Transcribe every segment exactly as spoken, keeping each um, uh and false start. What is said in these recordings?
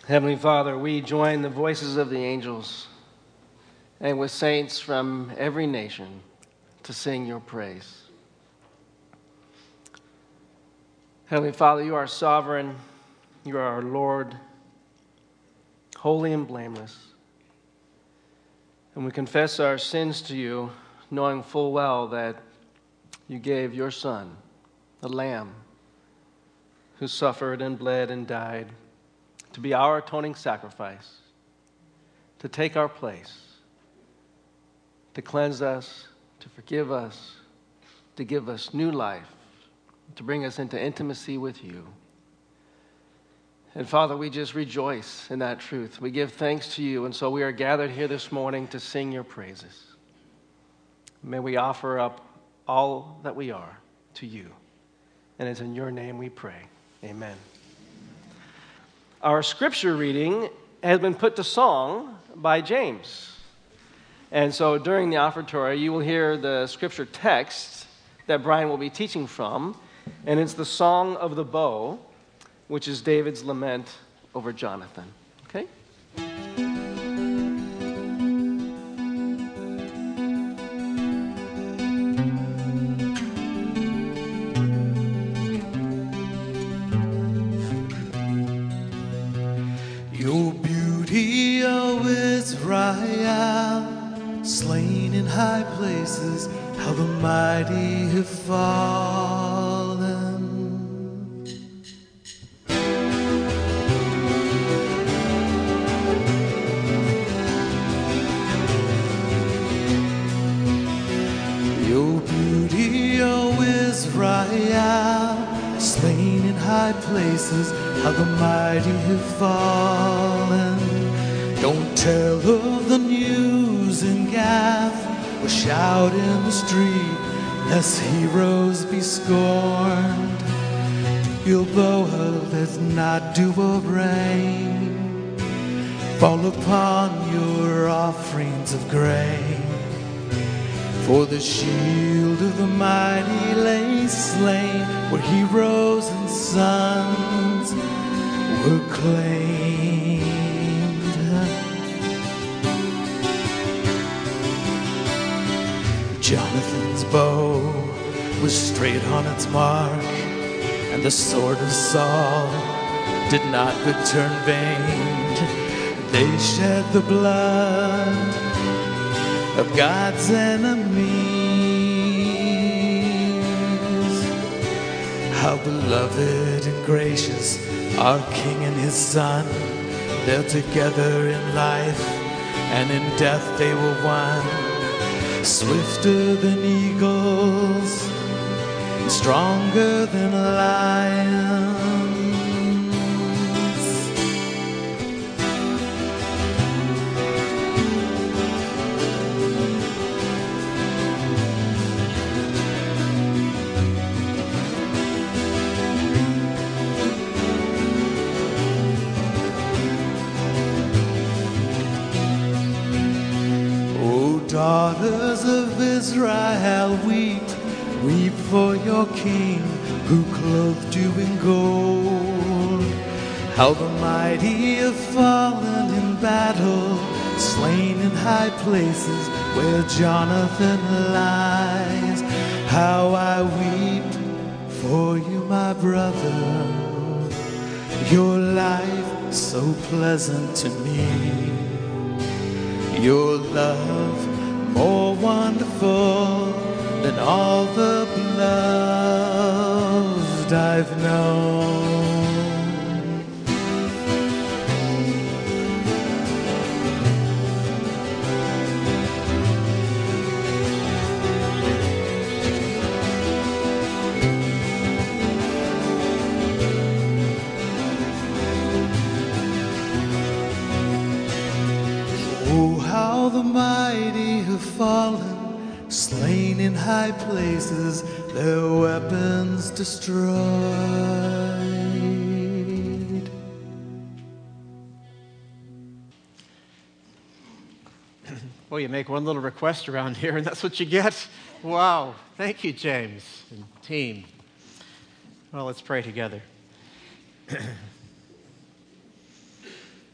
Heavenly Father, we join the voices of the angels and with saints from every nation to sing your praise. Heavenly Father, you are sovereign, you are our Lord, holy and blameless. And we confess our sins to you, knowing full well that you gave your Son, the Lamb, who suffered and bled and died, to be our atoning sacrifice, to take our place, to cleanse us, to forgive us, to give us new life, to bring us into intimacy with you. And Father, we just rejoice in that truth. We give thanks to you, and so we are gathered here this morning to sing your praises. May we offer up all that we are to you. And it's in your name we pray. Amen. Our scripture reading has been put to song by James. And so during the offertory, you will hear the scripture text that Brian will be teaching from, and it's the Song of the Bow, which is David's lament over Jonathan. Okay? Your beauty, O Israel, slain in high places, how the mighty have fallen. Your beauty, O Israel, slain in high places, how the mighty have fallen. Don't tell of the news in Gath, or shout in the street, lest heroes be scorned. Gilboa, let not dew of rain fall upon your offerings of grain. For the shield of the mighty lay slain, where heroes and sons were claimed. Jonathan's bow was straight on its mark, and the sword of Saul did not return vain. They shed the blood of God's enemies. How beloved and gracious our King and his Son, they're together in life, and in death they were one. Swifter than eagles, stronger than lions. Daughters of Israel, weep, weep for your king who clothed you in gold. How the mighty have fallen in battle, slain in high places where Jonathan lies. How I weep for you, my brother, your life so pleasant to me, your love more wonderful than all the beloved I've known. Oh, how the mighty have fallen, slain in high places, their weapons destroyed. Well, you make one little request around here, and that's what you get. Wow. Thank you, James and team. Well, let's pray together.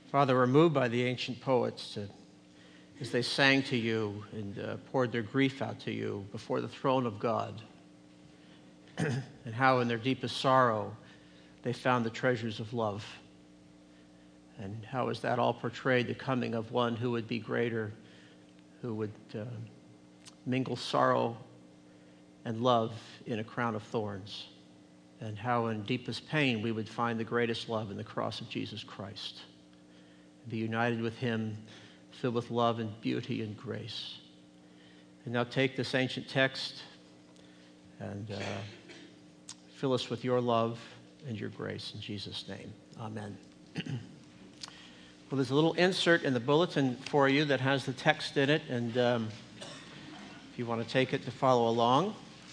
Father, we're moved by the ancient poets to, as they sang to you and uh, poured their grief out to you before the throne of God, and how in their deepest sorrow they found the treasures of love. And how is that all portrayed, the coming of one who would be greater, who would uh, mingle sorrow and love in a crown of thorns, and how in deepest pain we would find the greatest love in the cross of Jesus Christ, and be united with him, filled with love and beauty and grace. And now take this ancient text and uh, fill us with your love and your grace in Jesus' name. Amen. Well, there's a little insert in the bulletin for you that has the text in it, and um, if you want to take it to follow along.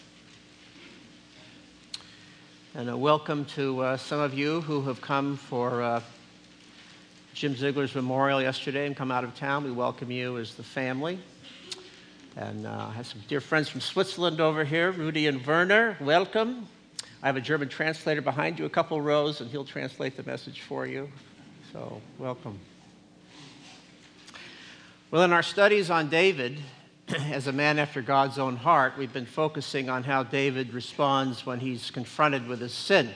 And a welcome to uh, some of you who have come for uh, Jim Ziegler's memorial yesterday and come out of town. We welcome you as the family. And uh, I have some dear friends from Switzerland over here, Rudy and Werner. Welcome. I have a German translator behind you, a couple rows, and he'll translate the message for you. So, welcome. Well, in our studies on David, as a man after God's own heart, we've been focusing on how David responds when he's confronted with his sin.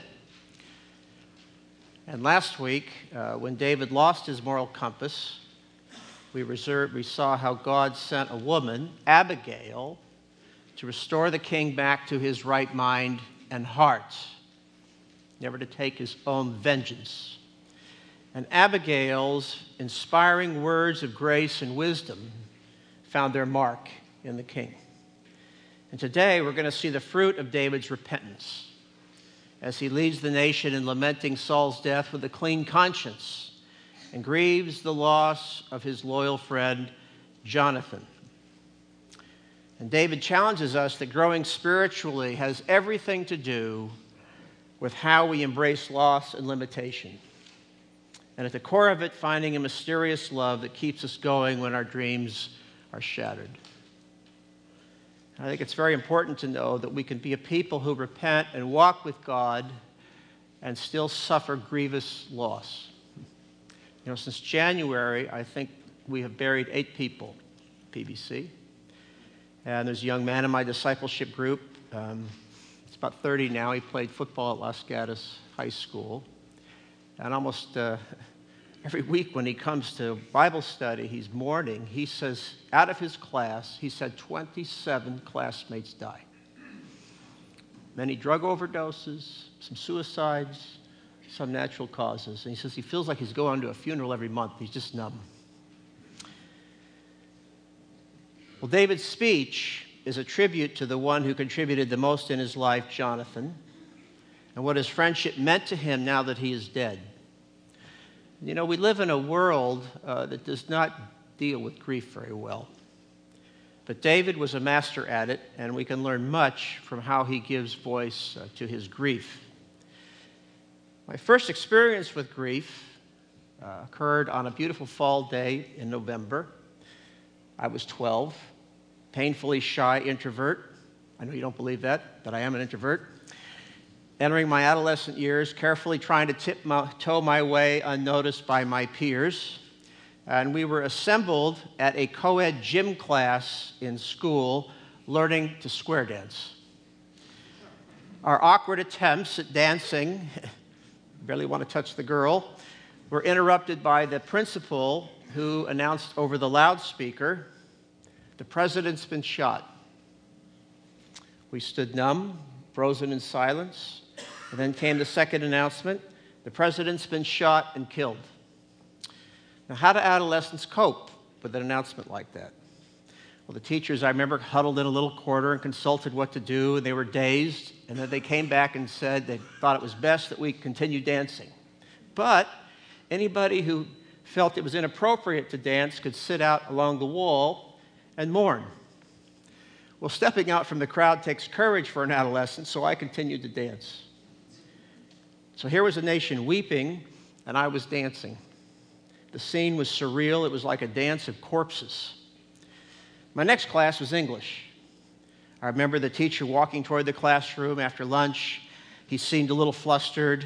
And last week, uh, when David lost his moral compass, we, reserved, we saw how God sent a woman, Abigail, to restore the king back to his right mind and heart, never to take his own vengeance. And Abigail's inspiring words of grace and wisdom found their mark in the king. And today we're going to see the fruit of David's repentance as he leads the nation in lamenting Saul's death with a clean conscience and grieves the loss of his loyal friend Jonathan. And David challenges us that growing spiritually has everything to do with how we embrace loss and limitation. And at the core of it, finding a mysterious love that keeps us going when our dreams are shattered. I think it's very important to know that we can be a people who repent and walk with God and still suffer grievous loss. You know, since January, I think we have buried eight people, P B C. And there's a young man in my discipleship group. Um, he's about thirty now. He played football at Los Gatos High School. And almost uh, every week when he comes to Bible study, he's mourning. He says, out of his class, he said twenty-seven classmates died. Many drug overdoses, some suicides, some natural causes. And he says he feels like he's going to a funeral every month. He's just numb. Well, David's speech is a tribute to the one who contributed the most in his life, Jonathan, and what his friendship meant to him now that he is dead. You know, we live in a world uh, that does not deal with grief very well. But David was a master at it, and we can learn much from how he gives voice uh, to his grief. My first experience with grief uh, occurred on a beautiful fall day in November. I was twelve, painfully shy introvert. I know you don't believe that, but I am an introvert. Entering my adolescent years, carefully trying to tiptoe my way unnoticed by my peers. And we were assembled at a co-ed gym class in school, learning to square dance. Our awkward attempts at dancing, barely want to touch the girl, were interrupted by the principal, who announced over the loudspeaker, "The president's been shot." We stood numb, frozen in silence. And then came the second announcement, "The president's been shot and killed." Now, how do adolescents cope with an announcement like that? Well, the teachers, I remember, huddled in a little corner and consulted what to do, and they were dazed. And then they came back and said they thought it was best that we continue dancing. But anybody who felt it was inappropriate to dance could sit out along the wall and mourn. Well, stepping out from the crowd takes courage for an adolescent, so I continued to dance. So here was a nation weeping, and I was dancing. The scene was surreal. It was like a dance of corpses. My next class was English. I remember the teacher walking toward the classroom after lunch. He seemed a little flustered.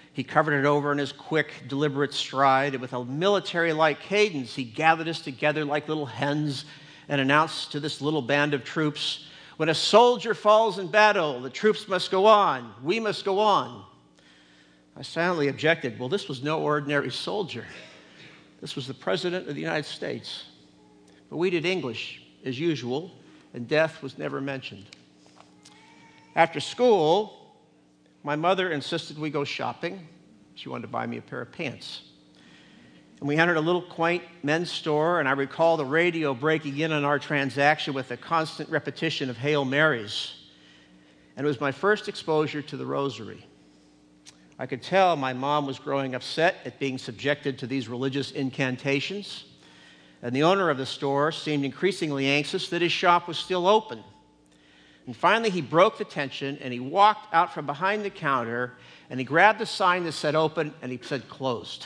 He covered it over in his quick, deliberate stride, and with a military-like cadence, he gathered us together like little hens and announced to this little band of troops, "When a soldier falls in battle, the troops must go on. We must go on." I silently objected. Well, this was no ordinary soldier. This was the President of the United States. But we did English, as usual, and death was never mentioned. After school, my mother insisted we go shopping. She wanted to buy me a pair of pants. And we entered a little quaint men's store, and I recall the radio breaking in on our transaction with a constant repetition of Hail Marys. And it was my first exposure to the rosary. I could tell my mom was growing upset at being subjected to these religious incantations, and the owner of the store seemed increasingly anxious that his shop was still open. And finally, he broke the tension, and he walked out from behind the counter, and he grabbed the sign that said open, and he said closed.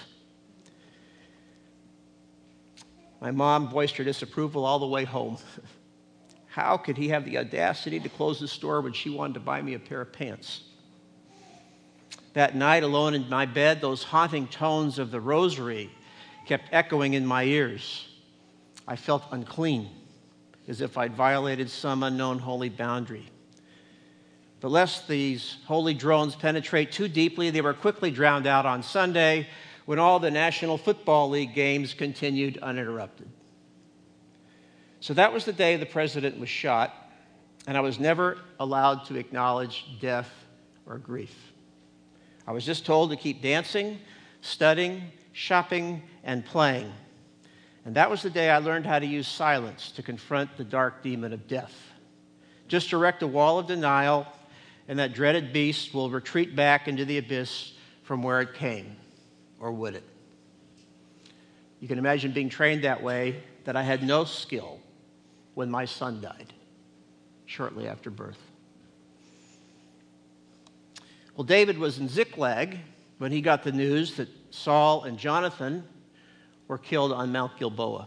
My mom voiced her disapproval all the way home. How could he have the audacity to close the store when she wanted to buy me a pair of pants? That night, alone in my bed, those haunting tones of the rosary kept echoing in my ears. I felt unclean, as if I'd violated some unknown holy boundary. But lest these holy drones penetrate too deeply, they were quickly drowned out on Sunday when all the National Football League games continued uninterrupted. So that was the day the president was shot, and I was never allowed to acknowledge death or grief. I was just told to keep dancing, studying, shopping, and playing. And that was the day I learned how to use silence to confront the dark demon of death. Just erect a wall of denial, and that dreaded beast will retreat back into the abyss from where it came. Or would it? You can imagine being trained that way, that I had no skill when my son died, shortly after birth. Well, David was in Ziklag when he got the news that Saul and Jonathan were killed on Mount Gilboa.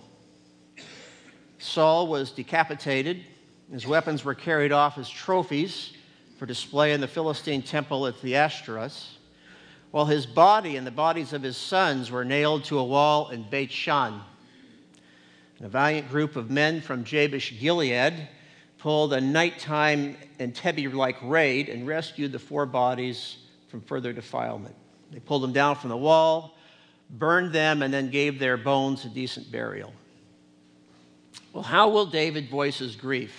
Saul was decapitated. His weapons were carried off as trophies for display in the Philistine temple at the Ashtoreth, while his body and the bodies of his sons were nailed to a wall in Beit Shan. And a valiant group of men from Jabesh Gilead pulled a nighttime Entebbe-like raid and rescued the four bodies from further defilement. They pulled them down from the wall, burned them, and then gave their bones a decent burial. Well, how will David voice his grief?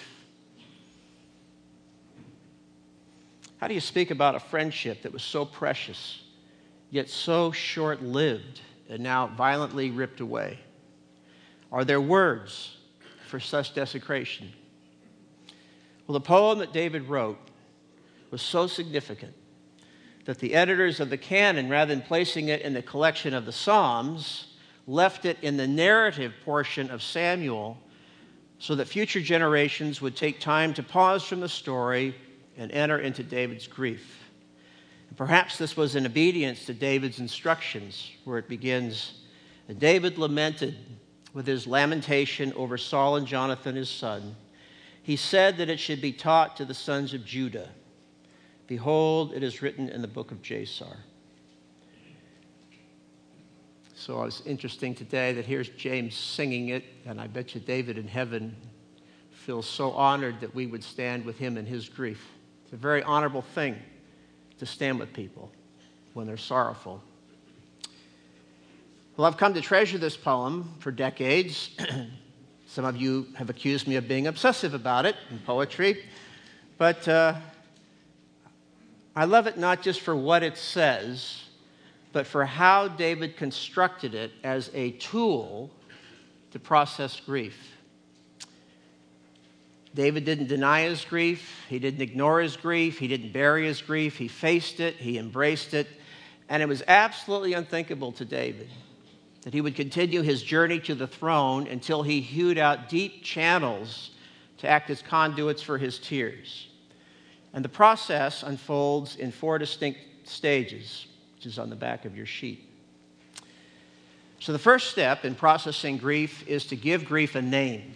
How do you speak about a friendship that was so precious, yet so short-lived and now violently ripped away? Are there words for such desecration? Well, the poem that David wrote was so significant that the editors of the canon, rather than placing it in the collection of the Psalms, left it in the narrative portion of Samuel so that future generations would take time to pause from the story and enter into David's grief. And perhaps this was in obedience to David's instructions, where it begins, "And David lamented with his lamentation over Saul and Jonathan his son. He said that it should be taught to the sons of Judah. Behold, it is written in the book of Jasar." So it's interesting today that here's James singing it, and I bet you David in heaven feels so honored that we would stand with him in his grief. It's a very honorable thing to stand with people when they're sorrowful. Well, I've come to treasure this poem for decades. Some of you have accused me of being obsessive about it in poetry, but uh, I love it not just for what it says, but for how David constructed it as a tool to process grief. David didn't deny his grief. He didn't ignore his grief. He didn't bury his grief. He faced it. He embraced it. And it was absolutely unthinkable to David that he would continue his journey to the throne until he hewed out deep channels to act as conduits for his tears. And the process unfolds in four distinct stages, which is on the back of your sheet. So the first step in processing grief is to give grief a name.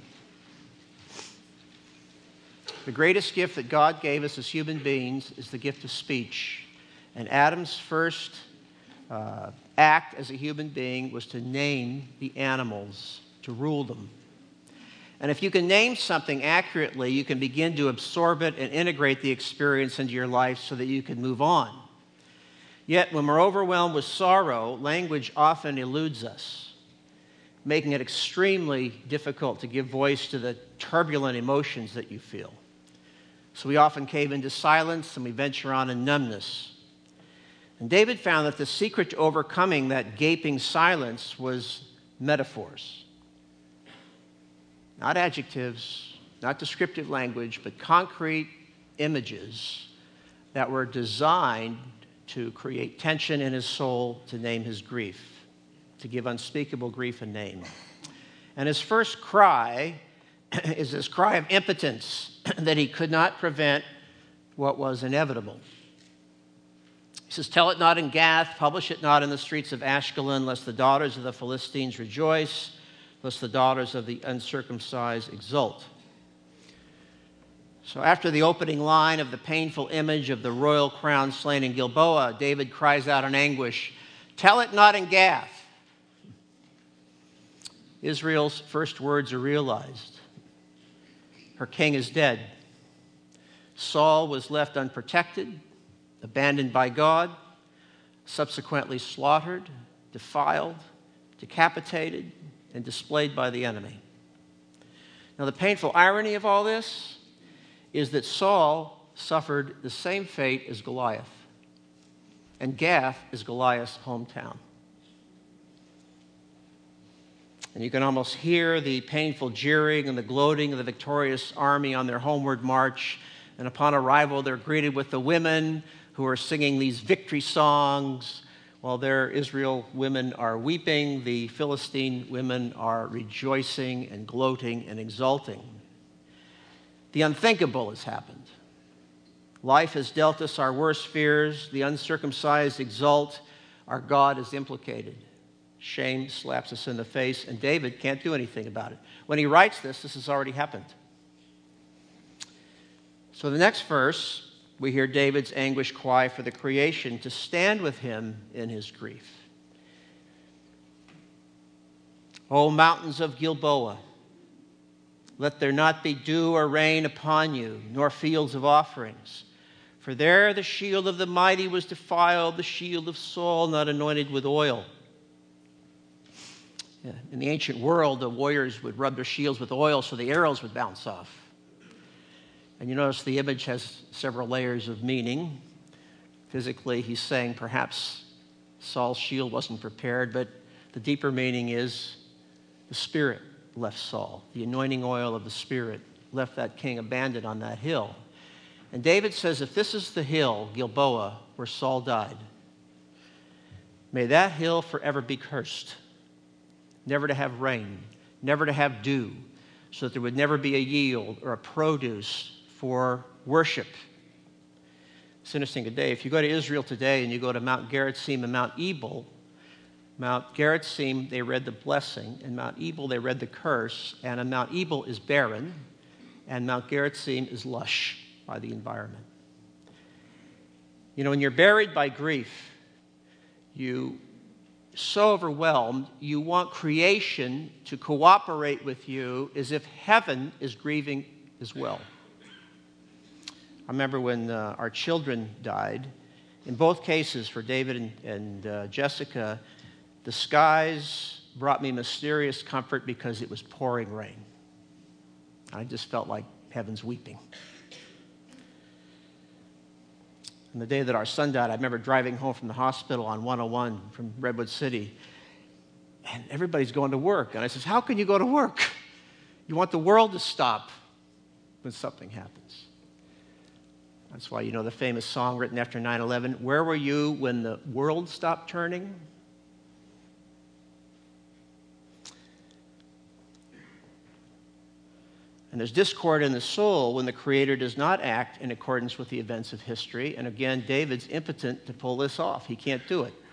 The greatest gift that God gave us as human beings is the gift of speech. And Adam's first uh, act as a human being was to name the animals, to rule them. And if you can name something accurately, you can begin to absorb it and integrate the experience into your life so that you can move on. Yet, when we're overwhelmed with sorrow, language often eludes us, making it extremely difficult to give voice to the turbulent emotions that you feel. So we often cave into silence and we venture on in numbness. And David found that the secret to overcoming that gaping silence was metaphors. Not adjectives, not descriptive language, but concrete images that were designed to create tension in his soul, to name his grief, to give unspeakable grief a name. And his first cry is this cry of impotence that he could not prevent what was inevitable. He says, "Tell it not in Gath, publish it not in the streets of Ashkelon, lest the daughters of the Philistines rejoice, lest the daughters of the uncircumcised exult." So after the opening line of the painful image of the royal crown slain in Gilboa, David cries out in anguish, "Tell it not in Gath." Israel's first words are realized. Her king is dead. Saul was left unprotected, abandoned by God, subsequently slaughtered, defiled, decapitated, and displayed by the enemy. Now, the painful irony of all this is that Saul suffered the same fate as Goliath, and Gath is Goliath's hometown. And you can almost hear the painful jeering and the gloating of the victorious army on their homeward march, and upon arrival they're greeted with the women who are singing these victory songs. While their Israel women are weeping, the Philistine women are rejoicing and gloating and exulting. The unthinkable has happened. Life has dealt us our worst fears. The uncircumcised exult. Our God is implicated. Shame slaps us in the face, and David can't do anything about it. When he writes this, this has already happened. So the next verse, we hear David's anguish cry for the creation to stand with him in his grief. O mountains of Gilboa, let there not be dew or rain upon you, nor fields of offerings. For there the shield of the mighty was defiled, the shield of Saul not anointed with oil. In the ancient world, the warriors would rub their shields with oil so the arrows would bounce off. And you notice the image has several layers of meaning. Physically, he's saying perhaps Saul's shield wasn't prepared, but the deeper meaning is the Spirit left Saul. The anointing oil of the Spirit left that king abandoned on that hill. And David says, if this is the hill, Gilboa, where Saul died, may that hill forever be cursed, never to have rain, never to have dew, so that there would never be a yield or a produce for worship. It's interesting today. If you go to Israel today and you go to Mount Gerizim and Mount Ebal, Mount Gerizim, they read the blessing, and Mount Ebal, they read the curse, and on Mount Ebal is barren, and Mount Gerizim is lush by the environment. You know, when you're buried by grief, you so overwhelmed, you want creation to cooperate with you as if heaven is grieving as well. I remember when uh, our children died. In both cases, for David and, and uh, Jessica, the skies brought me mysterious comfort because it was pouring rain. I just felt like heaven's weeping. And the day that our son died, I remember driving home from the hospital on one oh one from Redwood City, and everybody's going to work. And I says, how can you go to work? You want the world to stop when something happens. That's why, you know, the famous song written after nine eleven, where were you when the world stopped turning? And there's discord in the soul when the Creator does not act in accordance with the events of history. And again, David's impotent to pull this off. He can't do it.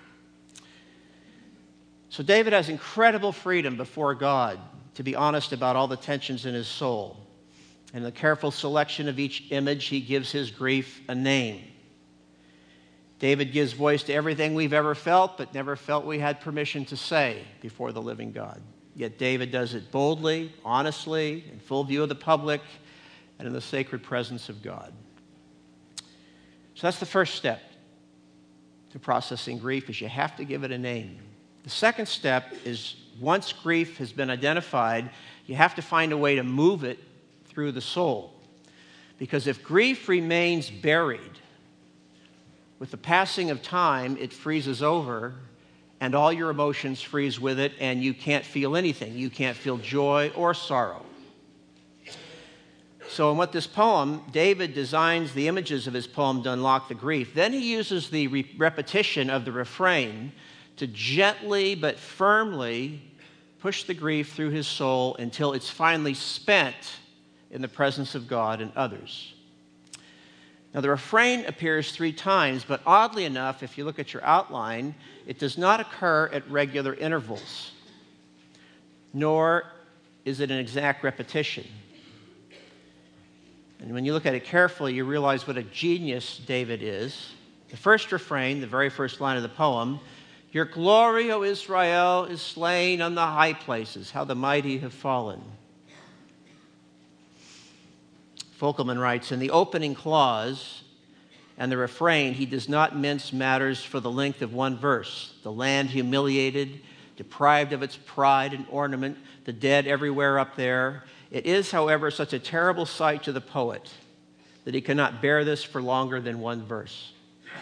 So David has incredible freedom before God to be honest about all the tensions in his soul. And in the careful selection of each image, he gives his grief a name. David gives voice to everything we've ever felt, but never felt we had permission to say before the living God. Yet David does it boldly, honestly, in full view of the public, and in the sacred presence of God. So that's the first step to processing grief, is you have to give it a name. The second step is, once grief has been identified, you have to find a way to move it through the soul. Because if grief remains buried, with the passing of time, it freezes over, and all your emotions freeze with it, and you can't feel anything. You can't feel joy or sorrow. So in what this poem, David designs the images of his poem to unlock the grief. Then he uses the re- repetition of the refrain to gently but firmly push the grief through his soul until it's finally spent in the presence of God and others. Now, the refrain appears three times, but oddly enough, if you look at your outline, it does not occur at regular intervals, nor is it an exact repetition. And when you look at it carefully, you realize what a genius David is. The first refrain, the very first line of the poem, "Your glory, O Israel, is slain on the high places. How the mighty have fallen." Folkelman writes, in the opening clause and the refrain, he does not mince matters for the length of one verse. The land humiliated, deprived of its pride and ornament, the dead everywhere up there. It is, however, such a terrible sight to the poet that he cannot bear this for longer than one verse.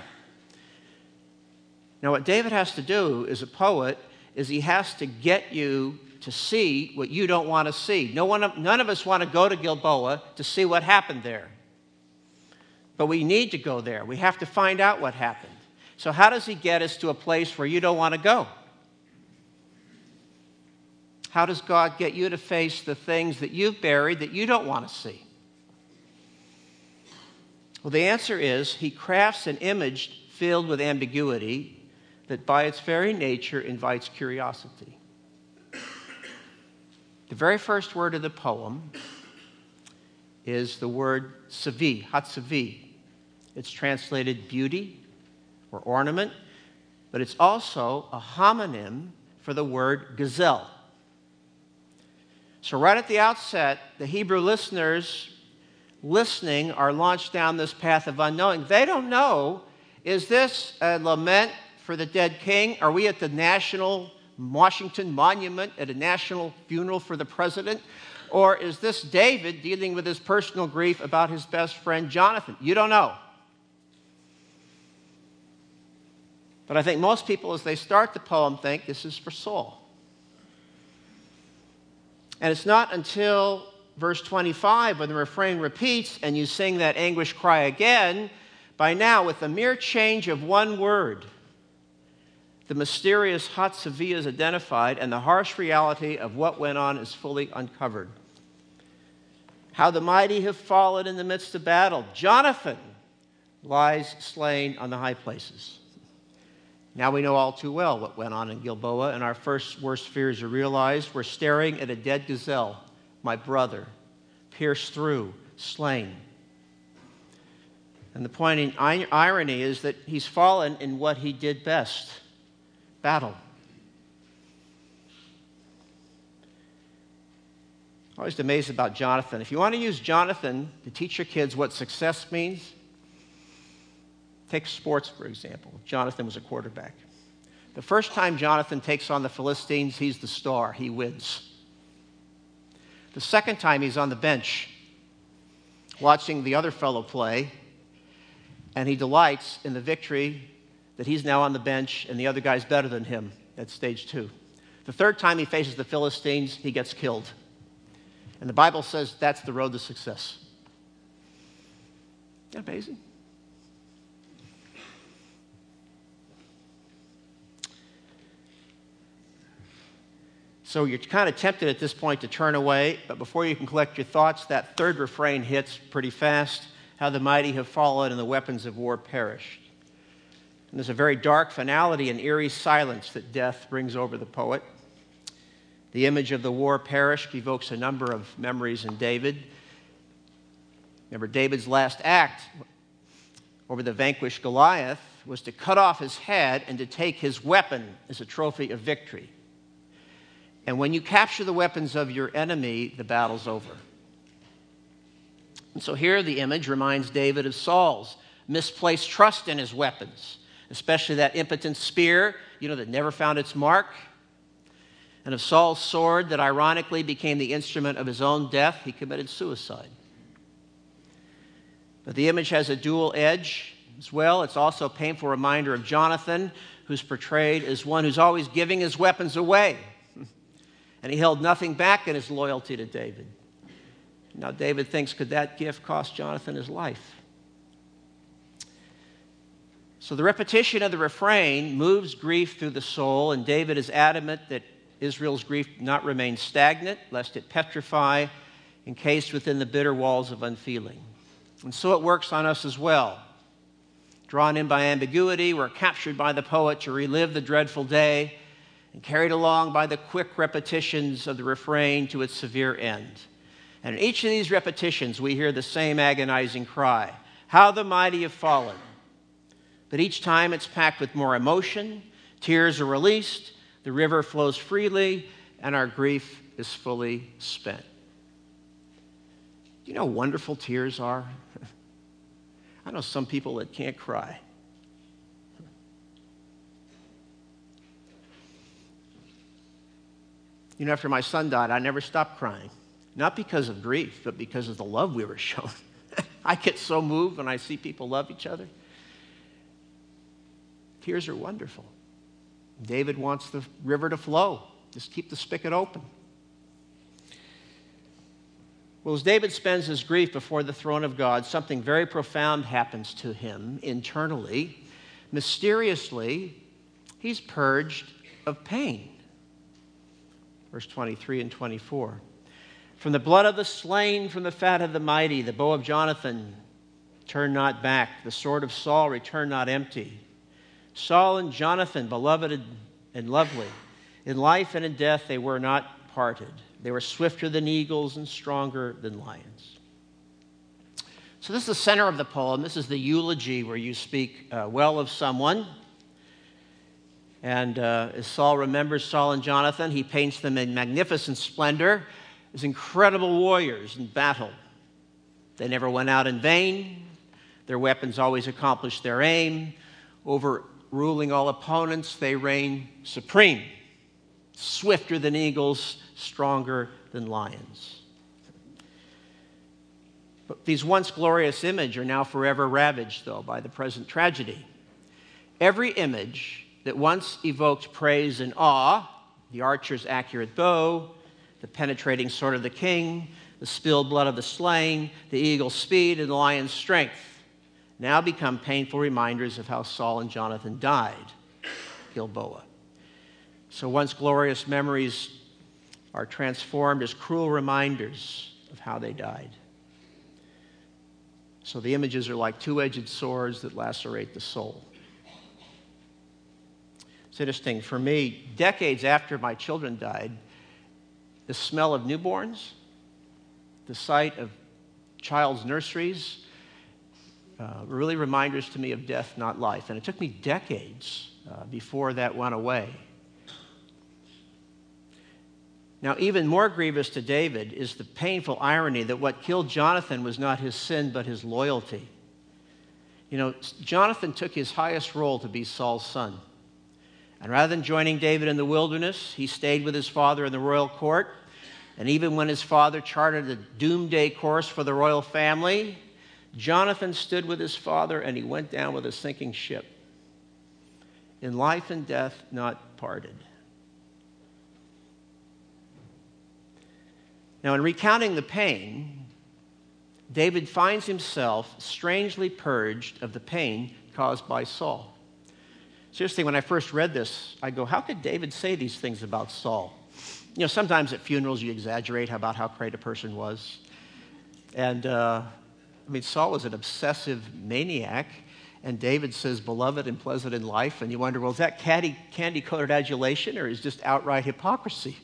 Now, what David has to do as a poet is he has to get you to see what you don't want to see. No one, none of us want to go to Gilboa to see what happened there. But we need to go there. We have to find out what happened. So how does he get us to a place where you don't want to go? How does God get you to face the things that you've buried that you don't want to see? Well, the answer is he crafts an image filled with ambiguity that by its very nature invites curiosity. The very first word of the poem is the word savi, hatsavi. It's translated beauty or ornament, but it's also a homonym for the word gazelle. So right at the outset, the Hebrew listeners listening are launched down this path of unknowing. They don't know, is this a lament for the dead king? Are we at the national Washington Monument at a national funeral for the president? Or is this David dealing with his personal grief about his best friend Jonathan? You don't know. But I think most people, as they start the poem, think this is for Saul. And it's not until verse twenty-five, when the refrain repeats and you sing that anguish cry again, by now, with a mere change of one word, the mysterious Hatsavi is identified, and the harsh reality of what went on is fully uncovered. How the mighty have fallen in the midst of battle. Jonathan lies slain on the high places. Now we know all too well what went on in Gilboa, and our first worst fears are realized. We're staring at a dead gazelle, my brother, pierced through, slain. And the poignant irony is that he's fallen in what he did best. Battle. I'm always amazed about Jonathan. If you want to use Jonathan to teach your kids what success means, take sports, for example. Jonathan was a quarterback. The first time Jonathan takes on the Philistines, he's the star. He wins. The second time, he's on the bench watching the other fellow play, and he delights in the victory that he's now on the bench and the other guy's better than him at stage two. The third time he faces the Philistines, he gets killed. And the Bible says that's the road to success. Isn't that amazing? So you're kind of tempted at this point to turn away, but before you can collect your thoughts, that third refrain hits pretty fast. How the mighty have fallen and the weapons of war perished. And there's a very dark finality and eerie silence that death brings over the poet. The image of the war perished evokes a number of memories in David. Remember David's last act over the vanquished Goliath was to cut off his head and to take his weapon as a trophy of victory. And when you capture the weapons of your enemy, the battle's over. And so here the image reminds David of Saul's misplaced trust in his weapons, especially that impotent spear, you know, that never found its mark, and of Saul's sword that ironically became the instrument of his own death. He committed suicide. But the image has a dual edge as well. It's also a painful reminder of Jonathan, who's portrayed as one who's always giving his weapons away. And he held nothing back in his loyalty to David. Now David thinks, could that gift cost Jonathan his life? So the repetition of the refrain moves grief through the soul, and David is adamant that Israel's grief not remain stagnant, lest it petrify, encased within the bitter walls of unfeeling. And so it works on us as well. Drawn in by ambiguity, we're captured by the poet to relive the dreadful day, and carried along by the quick repetitions of the refrain to its severe end. And in each of these repetitions, we hear the same agonizing cry, "How the mighty have fallen." But each time it's packed with more emotion, tears are released, the river flows freely, and our grief is fully spent. Do you know how wonderful tears are? I know some people that can't cry. You know, after my son died, I never stopped crying. Not because of grief, but because of the love we were shown. I get so moved when I see people love each other. Tears are wonderful. David wants the river to flow. Just keep the spigot open. Well, as David spends his grief before the throne of God, something very profound happens to him internally. Mysteriously, he's purged of pain. Verse twenty-three and twenty-four. From the blood of the slain, from the fat of the mighty, the bow of Jonathan, turn not back. The sword of Saul, return not empty. Saul and Jonathan, beloved and lovely, in life and in death they were not parted. They were swifter than eagles and stronger than lions. So this is the center of the poem. This is the eulogy where you speak uh, well of someone. And uh, as Saul remembers Saul and Jonathan, he paints them in magnificent splendor as incredible warriors in battle. They never went out in vain. Their weapons always accomplished their aim. Overruling all opponents, they reign supreme. Swifter than eagles, stronger than lions. But these once glorious images are now forever ravaged, though, by the present tragedy. Every image that once evoked praise and awe, the archer's accurate bow, the penetrating sword of the king, the spilled blood of the slain, the eagle's speed, and the lion's strength, now become painful reminders of how Saul and Jonathan died, Gilboa. So once glorious memories are transformed as cruel reminders of how they died. So the images are like two-edged swords that lacerate the soul. It's interesting, for me, decades after my children died, the smell of newborns, the sight of child's nurseries, uh, were really reminders to me of death, not life. And it took me decades uh, before that went away. Now, even more grievous to David is the painful irony that what killed Jonathan was not his sin, but his loyalty. You know, Jonathan took his highest role to be Saul's son. And rather than joining David in the wilderness, he stayed with his father in the royal court. And even when his father charted a doomsday course for the royal family, Jonathan stood with his father and he went down with a sinking ship. In life and death, not parted. Now, in recounting the pain, David finds himself strangely purged of the pain caused by Saul. Seriously, when I first read this, I go, how could David say these things about Saul? You know, sometimes at funerals you exaggerate about how great a person was. And, uh, I mean, Saul was an obsessive maniac, and David says, beloved and pleasant in life, and you wonder, well, is that candy, candy-colored adulation, or is it just outright hypocrisy?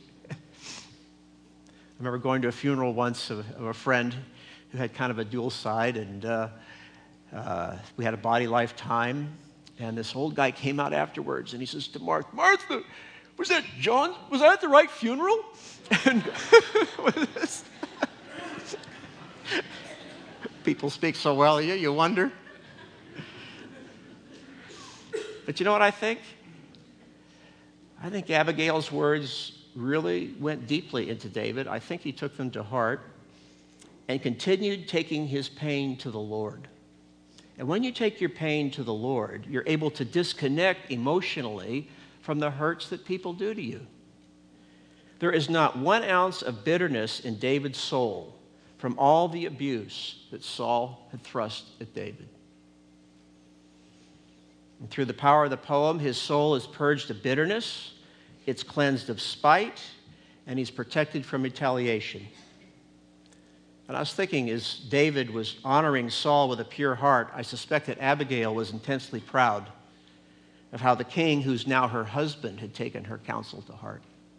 I remember going to a funeral once of, of a friend who had kind of a dual side, and uh, uh, we had a body life time. And this old guy came out afterwards, and he says to Martha, Martha, was that John? Was I at the right funeral? And people speak so well of you, you wonder. But you know what I think? I think Abigail's words really went deeply into David. I think he took them to heart and continued taking his pain to the Lord. And when you take your pain to the Lord, you're able to disconnect emotionally from the hurts that people do to you. There is not one ounce of bitterness in David's soul from all the abuse that Saul had thrust at David. And through the power of the poem, his soul is purged of bitterness, it's cleansed of spite, and he's protected from retaliation. And I was thinking, as David was honoring Saul with a pure heart, I suspect that Abigail was intensely proud of how the king, who's now her husband, had taken her counsel to heart.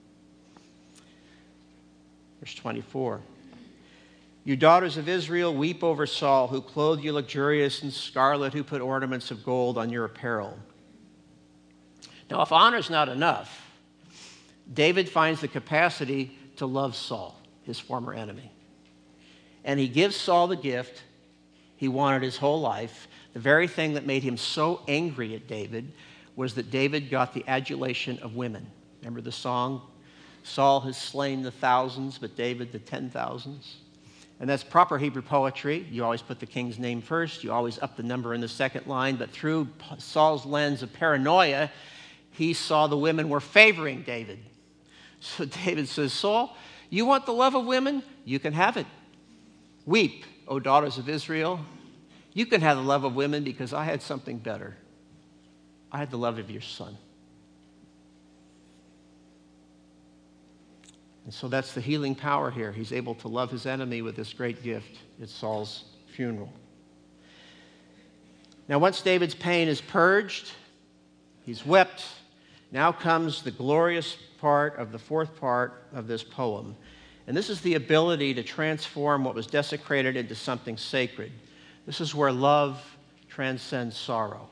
Verse twenty-four. You daughters of Israel, weep over Saul, who clothed you luxurious in scarlet, who put ornaments of gold on your apparel. Now, if honor's not enough, David finds the capacity to love Saul, his former enemy. And he gives Saul the gift he wanted his whole life. The very thing that made him so angry at David was that David got the adulation of women. Remember the song? Saul has slain the thousands, but David the ten thousands. And that's proper Hebrew poetry. You always put the king's name first. You always up the number in the second line. But through Saul's lens of paranoia, he saw the women were favoring David. So David says, Saul, you want the love of women? You can have it. Weep, O daughters of Israel. You can have the love of women because I had something better. I had the love of your son. And so that's the healing power here. He's able to love his enemy with this great gift at Saul's funeral. Now, once David's pain is purged, he's wept. Now comes the glorious part of the fourth part of this poem. And this is the ability to transform what was desecrated into something sacred. This is where love transcends sorrow.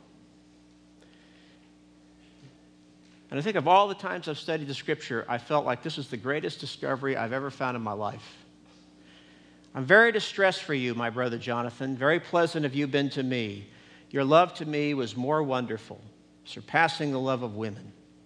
And I think of all the times I've studied the Scripture, I felt like this is the greatest discovery I've ever found in my life. I'm very distressed for you, my brother Jonathan. Very pleasant have you been to me. Your love to me was more wonderful, surpassing the love of women.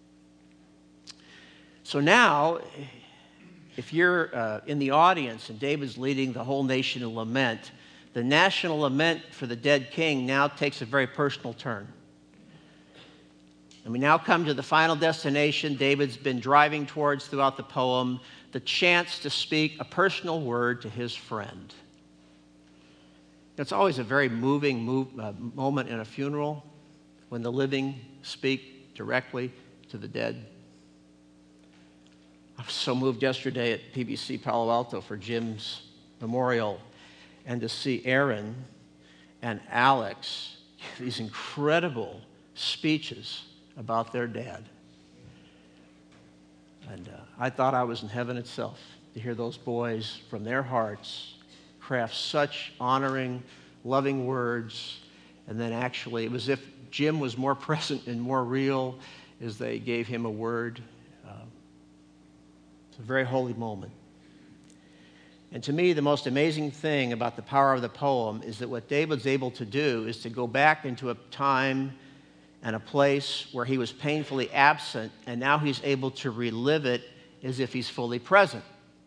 So now, if you're uh, in the audience and David's leading the whole nation in lament, the national lament for the dead king now takes a very personal turn. And we now come to the final destination David's been driving towards throughout the poem, the chance to speak a personal word to his friend. It's always a very moving move, uh, moment in a funeral when the living speak directly to the dead. I was so moved yesterday at P B C Palo Alto for Jim's memorial and to see Aaron and Alex give these incredible speeches about their dad. And uh, I thought I was in heaven itself to hear those boys from their hearts craft such honoring, loving words. And then actually, it was as if Jim was more present and more real as they gave him a word. Uh, it's a very holy moment. And to me, the most amazing thing about the power of the poem is that what David's able to do is to go back into a time and a place where he was painfully absent, and now he's able to relive it as if he's fully present.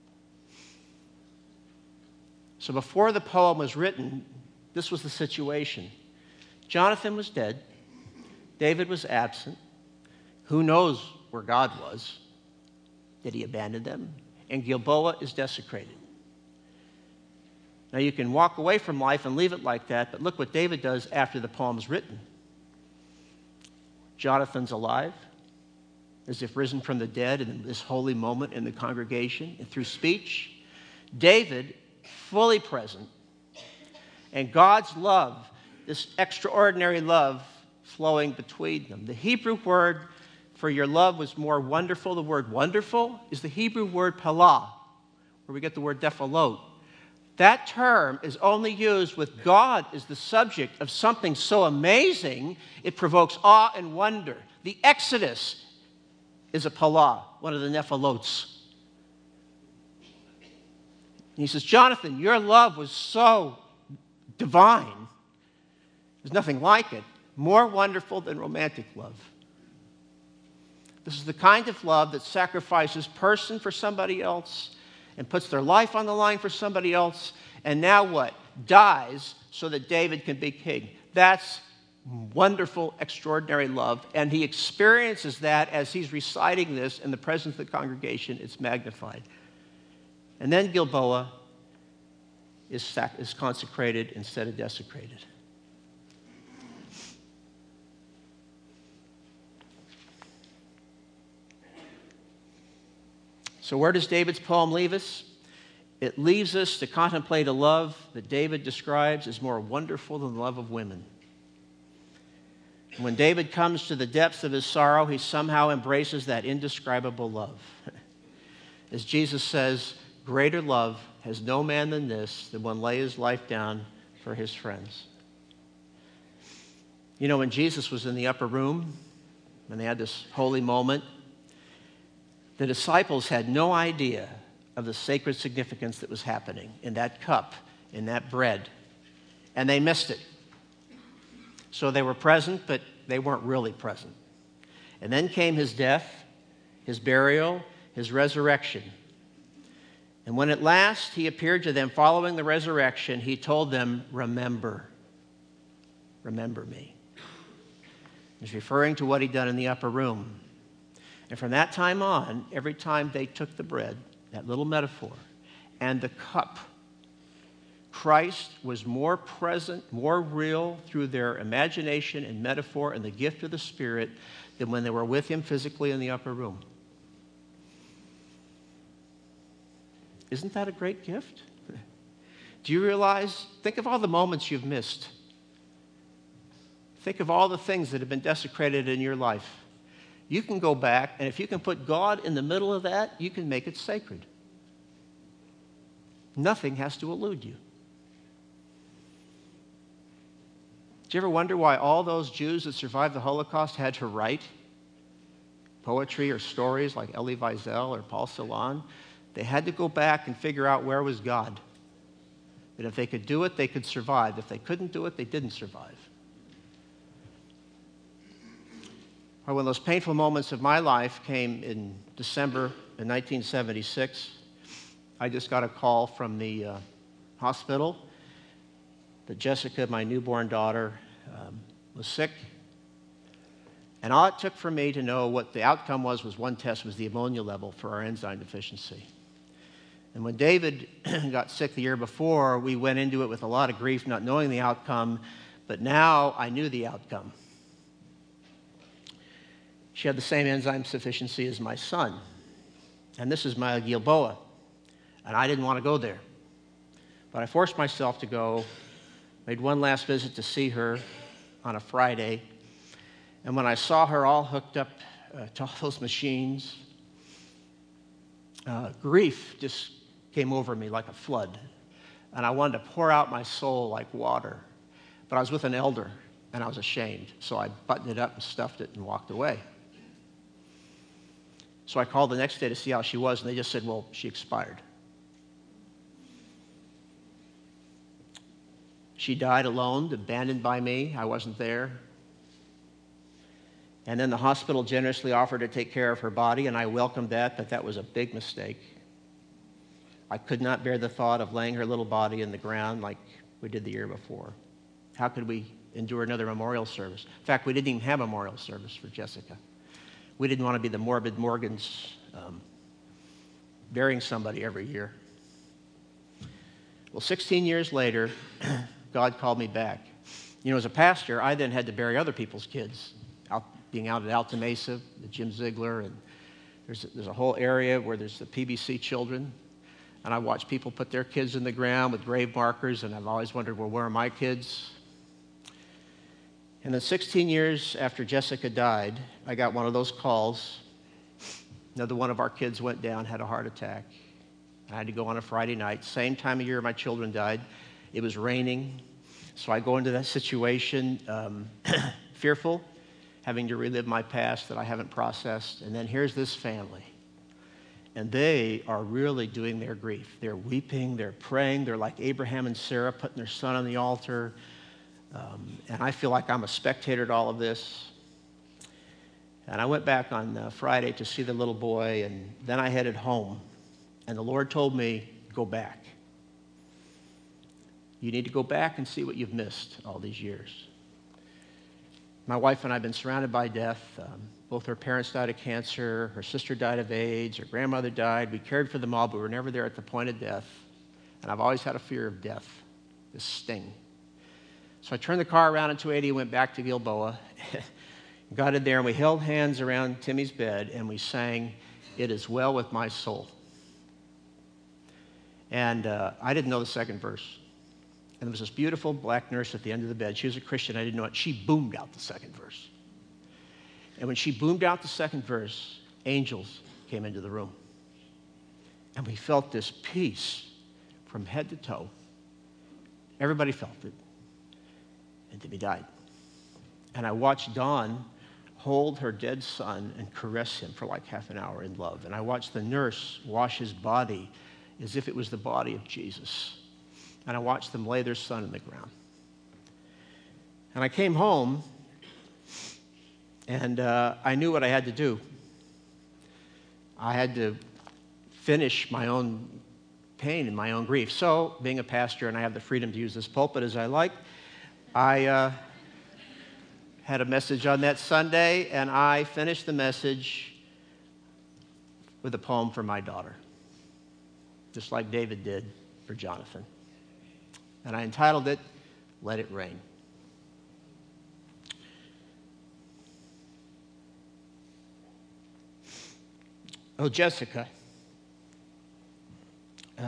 So before the poem was written, this was the situation. Jonathan was dead. David was absent. Who knows where God was? Did he abandon them? And Gilboa is desecrated. Now you can walk away from life and leave it like that, but look what David does after the poem's written. Jonathan's alive, as if risen from the dead in this holy moment in the congregation, and through speech. David, fully present, and God's love, this extraordinary love flowing between them. The Hebrew word for your love was more wonderful. The word wonderful is the Hebrew word palah, where we get the word defalot. That term is only used with God as the subject of something so amazing, it provokes awe and wonder. The Exodus is a Palah, one of the Nephilites. And he says, Jonathan, your love was so divine. There's nothing like it. More wonderful than romantic love. This is the kind of love that sacrifices person for somebody else and puts their life on the line for somebody else, and now what? Dies so that David can be king. That's wonderful, extraordinary love, and he experiences that as he's reciting this in the presence of the congregation. It's magnified. And then Gilboa is, sac- is consecrated instead of desecrated. So where does David's poem leave us? It leaves us to contemplate a love that David describes as more wonderful than the love of women. And when David comes to the depths of his sorrow, he somehow embraces that indescribable love. As Jesus says, greater love has no man than this, that one lay his life down for his friends. You know, when Jesus was in the upper room, when they had this holy moment, the disciples had no idea of the sacred significance that was happening in that cup, in that bread, and they missed it. So they were present, but they weren't really present. And then came his death, his burial, his resurrection. And when at last he appeared to them following the resurrection, he told them, remember, remember me. He's referring to what he'd done in the upper room. And from that time on, every time they took the bread, that little metaphor, and the cup, Christ was more present, more real through their imagination and metaphor and the gift of the Spirit than when they were with him physically in the upper room. Isn't that a great gift? Do you realize? Think of all the moments you've missed. Think of all the things that have been desecrated in your life. You can go back, and if you can put God in the middle of that, you can make it sacred. Nothing has to elude you. Do you ever wonder why all those Jews that survived the Holocaust had to write poetry or stories like Elie Wiesel or Paul Celan? They had to go back and figure out where was God. That if they could do it, they could survive. If they couldn't do it, they didn't survive. Or one of those painful moments of my life came in December of nineteen seventy-six. I just got a call from the uh, hospital that Jessica, my newborn daughter, um, was sick. And all it took for me to know what the outcome was was one test, was the ammonia level for our enzyme deficiency. And when David got sick the year before, we went into it with a lot of grief, not knowing the outcome, but now I knew the outcome. She had the same enzyme deficiency as my son. And this is Maya Gilboa. And I didn't want to go there. But I forced myself to go, made one last visit to see her on a Friday. And when I saw her all hooked up uh, to all those machines, uh, grief just came over me like a flood. And I wanted to pour out my soul like water. But I was with an elder, and I was ashamed. So I buttoned it up and stuffed it and walked away. So I called the next day to see how she was, and they just said, well, she expired. She died alone, abandoned by me. I wasn't there. And then the hospital generously offered to take care of her body, and I welcomed that, but that was a big mistake. I could not bear the thought of laying her little body in the ground like we did the year before. How could we endure another memorial service? In fact, we didn't even have a memorial service for Jessica. We didn't want to be the morbid Morgans um, burying somebody every year. Well, sixteen years later, God called me back. You know, as a pastor, I then had to bury other people's kids. Out, being out at Alta Mesa, the Jim Ziegler, and there's, there's a whole area where there's the P B C children. And I watch people put their kids in the ground with grave markers, and I've always wondered, well, where are my kids? And then sixteen years after Jessica died, I got one of those calls. Another one of our kids went down, had a heart attack. I had to go on a Friday night. Same time of year my children died. It was raining. So I go into that situation um, fearful, having to relive my past that I haven't processed. And then here's this family. And they are really doing their grief. They're weeping, they're praying, they're like Abraham and Sarah putting their son on the altar. Um, and I feel like I'm a spectator to all of this. And I went back on uh, Friday to see the little boy, and then I headed home. And the Lord told me, go back. You need to go back and see what you've missed all these years. My wife and I have been surrounded by death. Um, both her parents died of cancer. Her sister died of AIDS. Her grandmother died. We cared for them all, but we were never there at the point of death. And I've always had a fear of death, this sting. So I turned the car around in two eighty and went back to Gilboa. Got in there, and we held hands around Timmy's bed, and we sang, "It Is Well With My Soul." And uh, I didn't know the second verse. And there was this beautiful black nurse at the end of the bed. She was a Christian. I didn't know it. She boomed out the second verse. And when she boomed out the second verse, angels came into the room. And we felt this peace from head to toe. Everybody felt it. And Timmy died. And I watched Dawn hold her dead son and caress him for like half an hour in love. And I watched the nurse wash his body as if it was the body of Jesus. And I watched them lay their son in the ground. And I came home, and uh, I knew what I had to do. I had to finish my own pain and my own grief. So, being a pastor, and I have the freedom to use this pulpit as I like, I uh, had a message on that Sunday, and I finished the message with a poem for my daughter, just like David did for Jonathan. And I entitled it, "Let It Rain." Oh, Jessica, uh,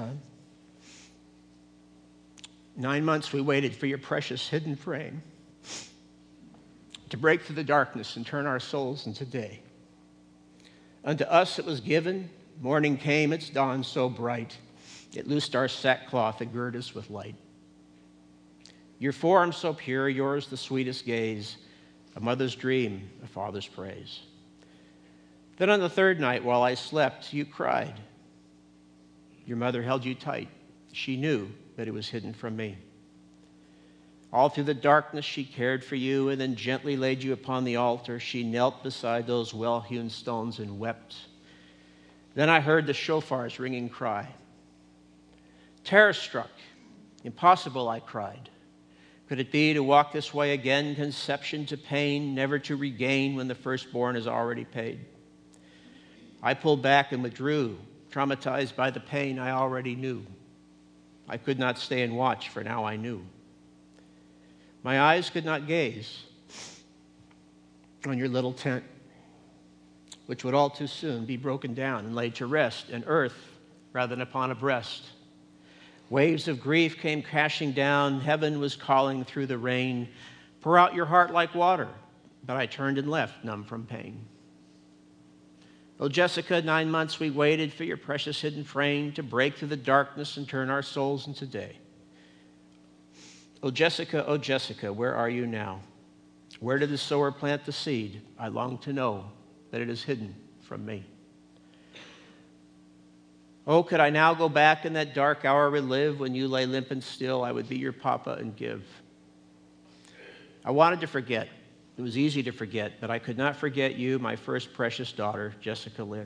nine months we waited for your precious hidden frame to break through the darkness and turn our souls into day. Unto us it was given, morning came, its dawn so bright, it loosed our sackcloth and girded us with light. Your form so pure, yours the sweetest gaze, a mother's dream, a father's praise. Then on the third night, while I slept, you cried. Your mother held you tight. She knew that it was hidden from me. All through the darkness, she cared for you and then gently laid you upon the altar. She knelt beside those well-hewn stones and wept. Then I heard the shofar's ringing cry. Terror-struck, impossible, I cried. Could it be to walk this way again, conception to pain, never to regain when the firstborn is already paid? I pulled back and withdrew, traumatized by the pain I already knew. I could not stay and watch, for now I knew. My eyes could not gaze on your little tent, which would all too soon be broken down and laid to rest in earth rather than upon a breast. Waves of grief came crashing down. Heaven was calling through the rain. Pour out your heart like water. But I turned and left, numb from pain. Oh, Jessica, nine months we waited for your precious hidden frame to break through the darkness and turn our souls into day. Oh, Jessica, oh, Jessica, where are you now? Where did the sower plant the seed? I long to know that it is hidden from me. Oh, could I now go back in that dark hour relive when you lay limp and still, I would be your papa and give. I wanted to forget. It was easy to forget, but I could not forget you, my first precious daughter, Jessica Lynn.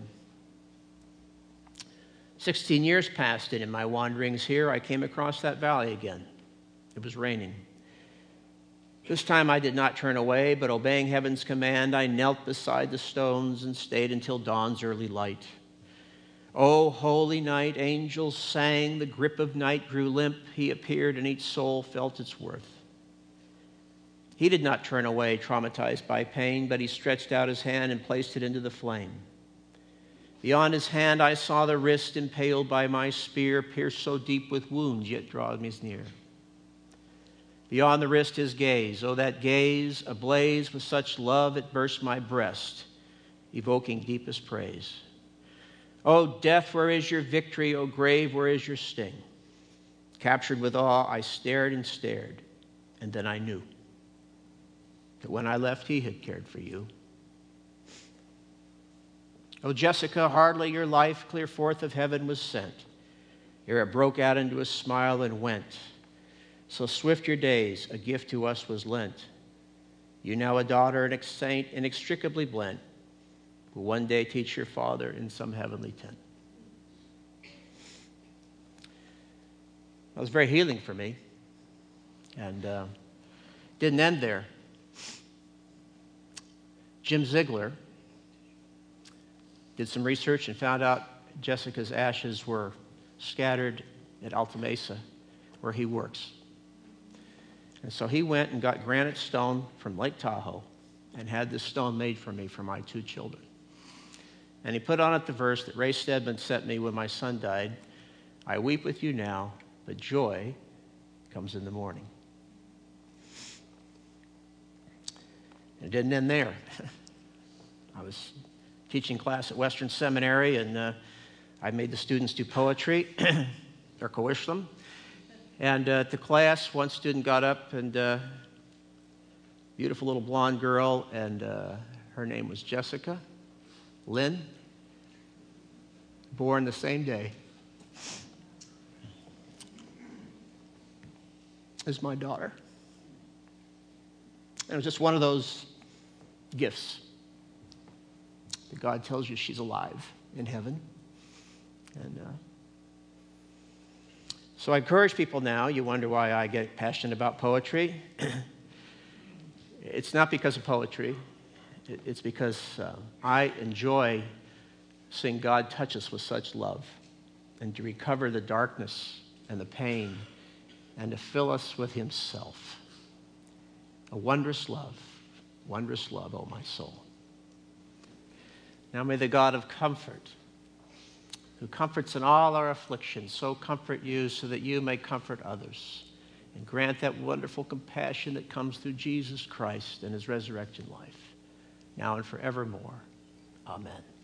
Sixteen years passed, and in my wanderings here, I came across that valley again. It was raining. This time I did not turn away, but obeying heaven's command, I knelt beside the stones and stayed until dawn's early light. Oh, holy night, angels sang, the grip of night grew limp, he appeared and each soul felt its worth. He did not turn away, traumatized by pain, but he stretched out his hand and placed it into the flame. Beyond his hand I saw the wrist impaled by my spear, pierced so deep with wounds, yet drawing me near. Beyond the wrist his gaze, oh, that gaze, ablaze with such love it burst my breast, evoking deepest praise. O death, where is your victory? O grave, where is your sting? Captured with awe, I stared and stared, and then I knew that when I left, he had cared for you. O Jessica, hardly your life clear forth of heaven was sent, ere it broke out into a smile and went. So swift your days, a gift to us was lent. You now a daughter and a saint inextricably blent, will one day teach your father in some heavenly tent. That was very healing for me, and uh, didn't end there. Jim Ziegler did some research and found out Jessica's ashes were scattered at Alta Mesa, where he works. And so he went and got granite stone from Lake Tahoe and had this stone made for me for my two children. And he put on it the verse that Ray Stedman sent me when my son died, I weep with you now, but joy comes in the morning. It didn't end there. I was teaching class at Western Seminary, and uh, I made the students do poetry, or coerce them. And uh, at the class, one student got up, and uh, beautiful little blonde girl, and uh, her name was Jessica Lynn, born the same day as my daughter. And it was just one of those gifts that God tells you she's alive in heaven. And uh, so I encourage people now. You wonder why I get passionate about poetry. It's not because of poetry. It's because uh, I enjoy seeing God touch us with such love and to recover the darkness and the pain and to fill us with himself. A wondrous love, wondrous love, oh my soul. Now may the God of comfort, who comforts in all our afflictions, so comfort you so that you may comfort others, and grant that wonderful compassion that comes through Jesus Christ and his resurrection life, now and forevermore. Amen.